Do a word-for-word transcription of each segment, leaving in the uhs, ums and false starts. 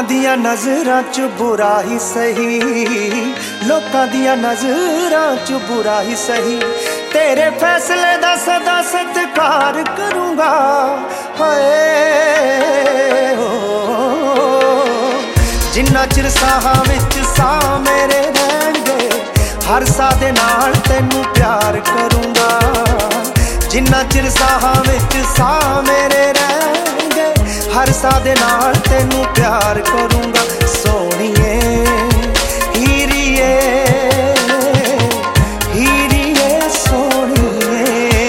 दियां नज़रां च बुरा ही सही, लोकां दियां नज़रां च बुरा ही सही, तेरे फैसले दा सदा सत्कार करूंगा। हाय हो जिन्ना चिर साहां विच साह मेरे रहणगे, हर साह दे नाल तैनू प्यार करूंगा। जिन्ना चिर साहां विच साह मेरे रहणगे, हर साह दे नाल तैनू प्यार करूंगा। सोहणीए हीरीए हीरीए सोहणीए,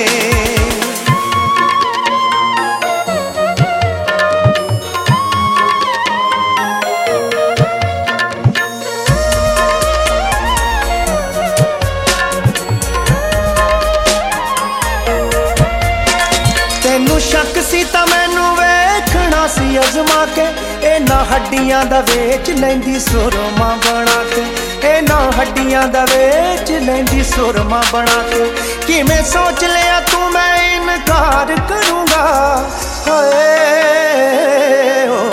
तैनू शक सी तां मैनू वेखना सी अजमा के, इन्हां हड्डियां दा वेच लैंदी सुरमा बना के, इन्हां हड्डियां दा वेच लैंदी सुरमा बना के। किवें सोच लिया तू मैं इनकार करूंगा। हाय हो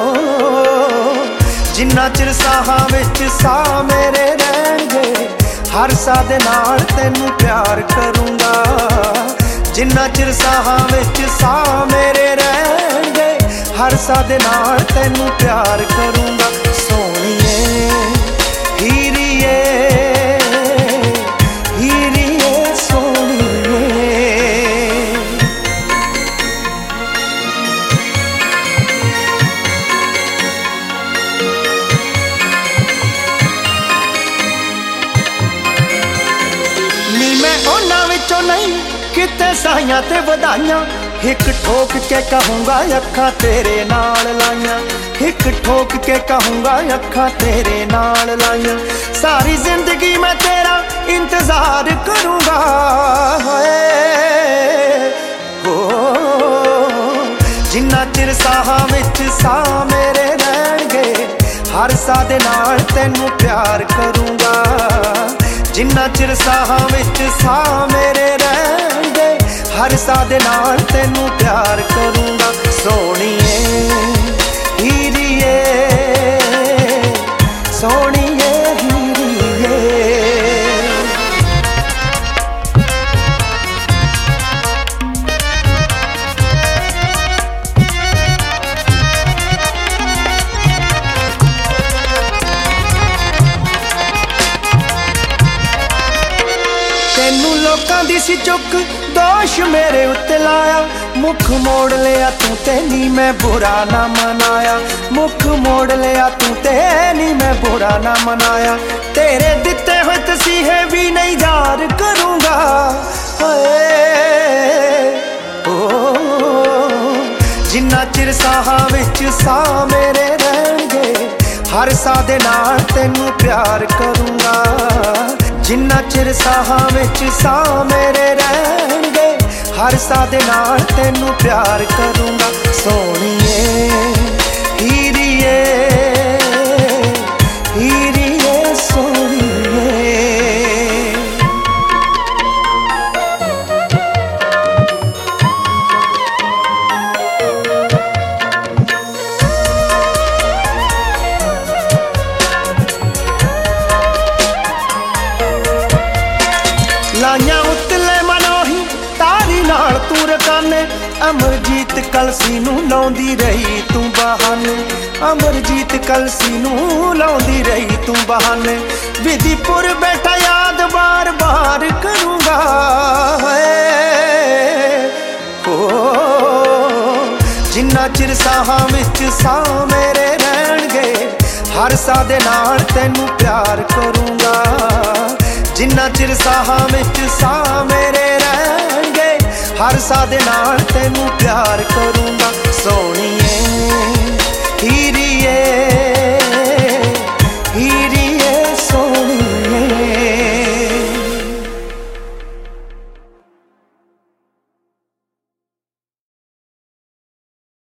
जिन्ना चिर साहां विच साह मेरे रहणगे, हर साह दे नाल तैनू प्यार करूंगा। जिन्ना चिर साहां विच साह मेरे रहणगे, हर साह दे नाल तैनू प्यार करूंगा। सोहणीए हीरीए हीरीए सोहणीए, नी मैं उन्हां विचों नहीं किते साइयां ते वधाइयां, हिक ठोक के कहूंगा अखां तेरे नाल लाइयां, हिक ठोक के कहूंगा अखां तेरे नाल लाइयां। सारी जिंदगी मैं तेरा इंतजार करूंगा। हो जिन्ना चिर साहां विच साह मेरे रहणगे, हर साह दे नाल तैनू प्यार करूंगा। जिन्ना चिर साहां विच साह मेरे रहणगे, हर साह दे नाल तैनू प्यार करूंगा। सोहणीए हीरीए सोहणीए हीरीए, तैनू लोकां दी सी चुक दोष मेरे उत्ते लाया, मुख मोड़ लिया तू ते नी मैं बुरा ना मनाया। मुख मोड़ लिया तू ते नी मैं बुरा ना मनाया, तेरे दिते हुए तसीहे भी नहीं यार करूंगा। ओ जिन्ना चिर साहां विच साह मेरे रहणगे, हर साह दे नाल तैनू प्यार करूंगा। जिन्ना चिर साहां विच साह मेरे रहणगे, हर साह दे नाल तैनू प्यार करूंगा। सोहणीए हीरीए हीरीए सोहणीए, लाइयां उतले मनोही तारी नाल तू रकाने, अमरजीत कलसी नू लाउंदी रही तू बहाने। अमरजीत कलसी नू लाउंदी रही तू बहाने, विधिपुर बैठा याद बार बार करूंगा। ओ जिन्ना चिर साहां विच साह मेरे रहणगे, हर साह दे नाल तैनू प्यार करूंगा। जिन्ना चिर साहां विच साह मेरे रहणगे, हर साह दे नाल तैनू प्यार करूंगा। सोहणीए